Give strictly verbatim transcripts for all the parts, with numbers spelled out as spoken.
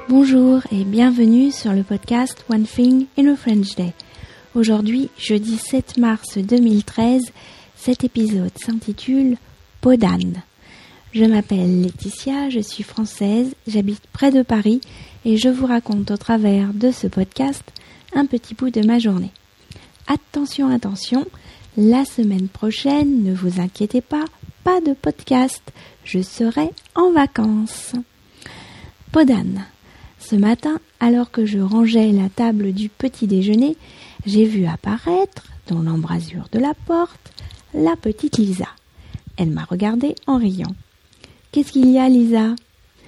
Bonjour et bienvenue sur le podcast One Thing in a French Day. Aujourd'hui, jeudi sept mars deux mille treize, cet épisode s'intitule Peau d'âne. Je m'appelle Laetitia, je suis française, j'habite près de Paris et je vous raconte au travers de ce podcast un petit bout de ma journée. Attention, attention, la semaine prochaine, ne vous inquiétez pas, pas de podcast, je serai en vacances. Peau d'âne. Ce matin, alors que je rangeais la table du petit déjeuner, j'ai vu apparaître, dans l'embrasure de la porte, la petite Lisa. Elle m'a regardée en riant. « Qu'est-ce qu'il y a, Lisa ?»«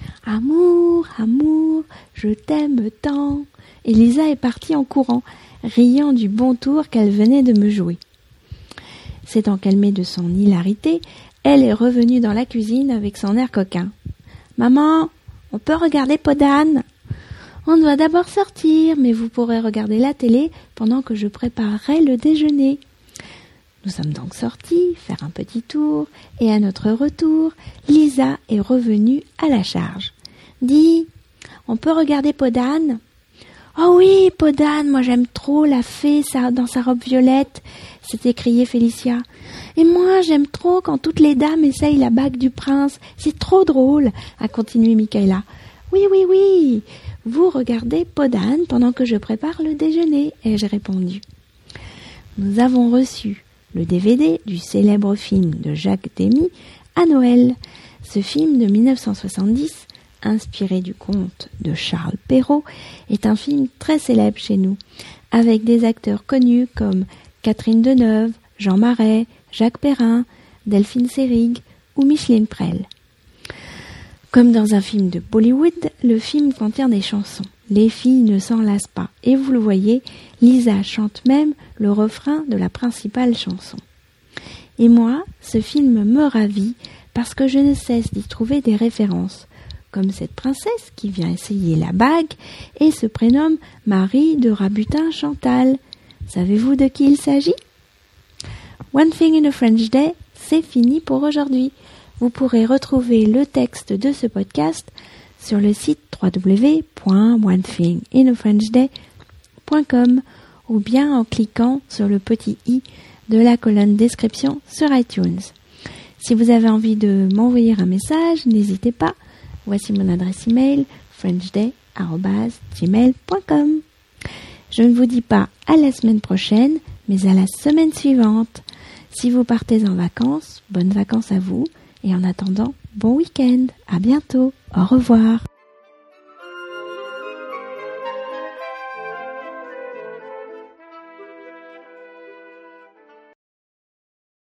Amour, amour, je t'aime tant !» Et Lisa est partie en courant, riant du bon tour qu'elle venait de me jouer. S'étant calmée de son hilarité, elle est revenue dans la cuisine avec son air coquin. « Maman, on peut regarder Peau d'âne ? On doit d'abord sortir, mais vous pourrez regarder la télé pendant que je préparerai le déjeuner. » Nous sommes donc sortis, faire un petit tour, et à notre retour, Lisa est revenue à la charge. « Dis, on peut regarder Peau d'âne ? » ?»« Oh oui, Peau d'âne, moi j'aime trop la fée ça, dans sa robe violette !» s'est écriée Félicia. « Et moi j'aime trop quand toutes les dames essayent la bague du prince, c'est trop drôle !» a continué Michaela. « Oui, oui, oui, vous regardez Peau d'âne pendant que je prépare le déjeuner, » ai-je répondu. Nous avons reçu le D V D du célèbre film de Jacques Demy à Noël. Ce film de dix-neuf cent soixante-dix, inspiré du conte de Charles Perrault, est un film très célèbre chez nous, avec des acteurs connus comme Catherine Deneuve, Jean Marais, Jacques Perrin, Delphine Seyrig ou Micheline Prel. Comme dans un film de Bollywood, le film contient des chansons. Les filles ne s'en lassent pas. Et vous le voyez, Lisa chante même le refrain de la principale chanson. Et moi, ce film me ravit parce que je ne cesse d'y trouver des références, comme cette princesse qui vient essayer la bague et se prénomme Marie de Rabutin-Chantal. Savez-vous de qui il s'agit ? One Thing in a French Day, c'est fini pour aujourd'hui. Vous pourrez retrouver le texte de ce podcast sur le site w w w point one thing in a french day point com ou bien en cliquant sur le petit i de la colonne description sur iTunes. Si vous avez envie de m'envoyer un message, n'hésitez pas. Voici mon adresse email frenchday arobase gmail point com. Je ne vous dis pas à la semaine prochaine, mais à la semaine suivante. Si vous partez en vacances, bonnes vacances à vous. Et en attendant, bon week-end, à bientôt, au revoir.